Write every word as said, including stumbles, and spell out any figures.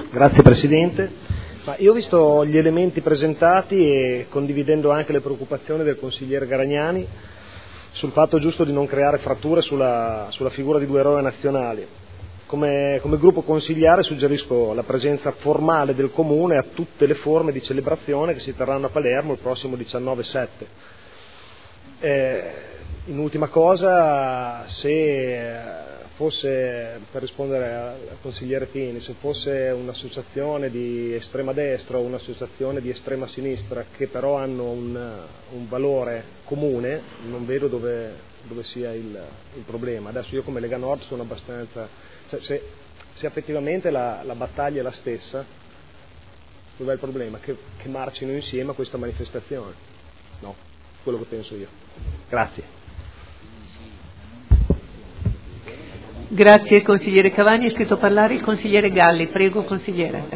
Grazie Presidente. Ma io ho visto gli elementi presentati e condividendo anche le preoccupazioni del consigliere Garagnani sul fatto giusto di non creare fratture sulla, sulla figura di due eroi nazionali. Come, come gruppo consigliare suggerisco la presenza formale del Comune a tutte le forme di celebrazione che si terranno a Palermo il prossimo diciannove sette. Eh, in ultima cosa, se fosse, per rispondere al consigliere Pini, se fosse un'associazione di estrema destra o un'associazione di estrema sinistra che però hanno un, un valore comune, non vedo dove, dove sia il, il problema. Adesso io come Lega Nord sono abbastanza... Cioè, se, se effettivamente la, la battaglia è la stessa, dov'è il problema? Che, che marcino insieme a questa manifestazione. No, quello che penso io. Grazie. Grazie consigliere Cavani. È iscritto a parlare il consigliere Galli. Prego consigliere.